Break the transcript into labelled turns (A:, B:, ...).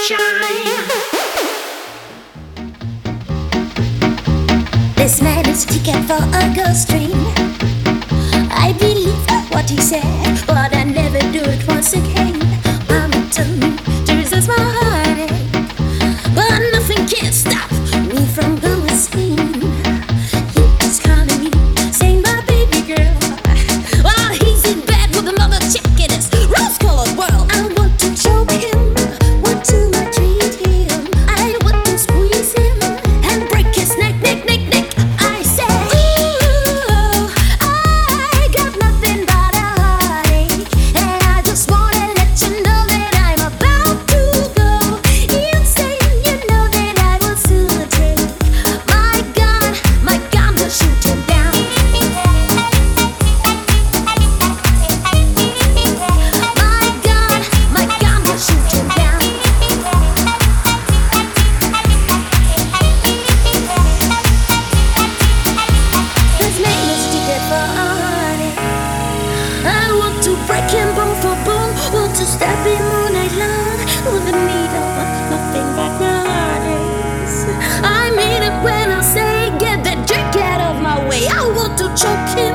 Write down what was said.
A: This man is a ticket for a ghost train. I believe what he said, but I never do it once again. Mama told me to resist my heartache, but nothing can stop me from going insane. He is calling me, saying my baby girl, while he's in bed with another chick in his rose-colored world. I want to choke him, want to maltreat him. I want to squeeze him and break his neck. I said, ooh, I got nothing but a heartache, and I just wanna let you know that I'm about to go insane. You know that I will soon take my gun will shoot him down. My gun will shoot him down. This man is a ticket for a heartache. I want to break him bone for bone, want to stab him all night long with a needle, but nothing but heartaches. I mean it when I say, get that jerk out of my way. I want to choke him.